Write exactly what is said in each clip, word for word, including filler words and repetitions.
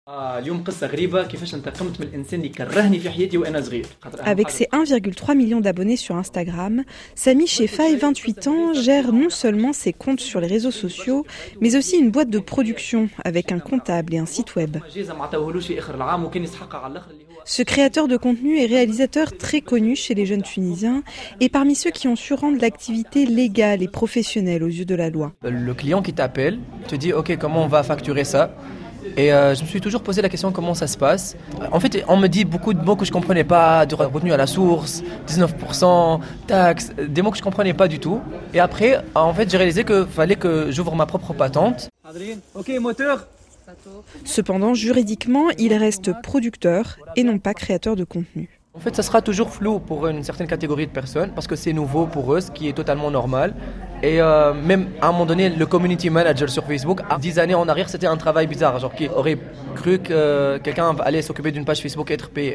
Avec ses un virgule trois million d'abonnés sur Instagram, Sami Cheffaï, vingt-huit ans, gère non seulement ses comptes sur les réseaux sociaux, mais aussi une boîte de production avec un comptable et un site web. Ce créateur de contenu est réalisateur très connu chez les jeunes Tunisiens et parmi ceux qui ont su rendre l'activité légale et professionnelle aux yeux de la loi. Le client qui t'appelle te dit « Ok, comment on va facturer ça ?» Et euh, je me suis toujours posé la question comment ça se passe. En fait, on me dit beaucoup de mots que je ne comprenais pas, de retenue à la source, dix-neuf pour cent, taxes, des mots que je ne comprenais pas du tout. Et après, en fait, j'ai réalisé qu'il fallait que j'ouvre ma propre patente. Ok, moteur. Cependant, juridiquement, il reste producteur et non pas créateur de contenu. En fait, ça sera toujours flou pour une certaine catégorie de personnes parce que c'est nouveau pour eux, ce qui est totalement normal. Et euh, même à un moment donné, le community manager sur Facebook, à dix années en arrière, c'était un travail bizarre. Genre qui aurait cru que euh, quelqu'un allait s'occuper d'une page Facebook et être payé.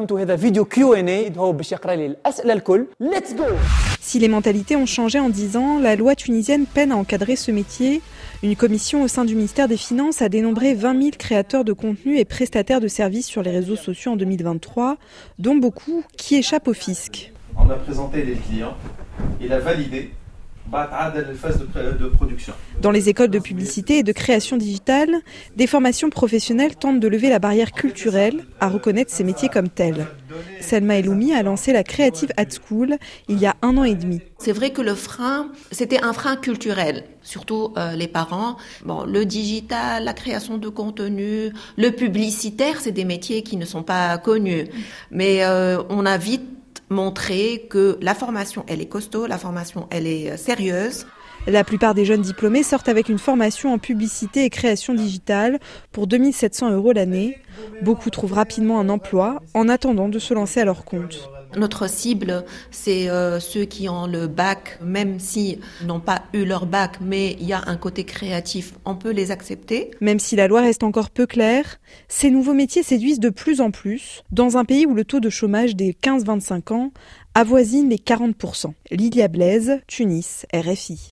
Si les mentalités ont changé en dix ans, la loi tunisienne peine à encadrer ce métier. Une commission au sein du ministère des Finances a dénombré vingt mille créateurs de contenu et prestataires de services sur les réseaux sociaux en deux mille vingt-trois, dont beaucoup qui échappent au fisc. On a présenté les clients, il a validé la phase de production. Dans les écoles de publicité et de création digitale, des formations professionnelles tentent de lever la barrière culturelle à reconnaître ces métiers comme tels. Selma Eloumi a lancé la Creative at School il y a un an et demi. C'est vrai que le frein, c'était un frein culturel, surtout euh, les parents. Bon, le digital, la création de contenu, le publicitaire, c'est des métiers qui ne sont pas connus. Mais euh, on a vite montré que la formation, elle est costaud, la formation, elle est sérieuse. La plupart des jeunes diplômés sortent avec une formation en publicité et création digitale pour deux mille sept cents euros l'année. Beaucoup trouvent rapidement un emploi en attendant de se lancer à leur compte. Notre cible, c'est euh, ceux qui ont le bac, même s'ils n'ont pas eu leur bac, mais il y a un côté créatif, on peut les accepter. Même si la loi reste encore peu claire, ces nouveaux métiers séduisent de plus en plus, dans un pays où le taux de chômage des quinze à vingt-cinq ans avoisine les quarante pour cent. Lydia Blaise, Tunis, R F I.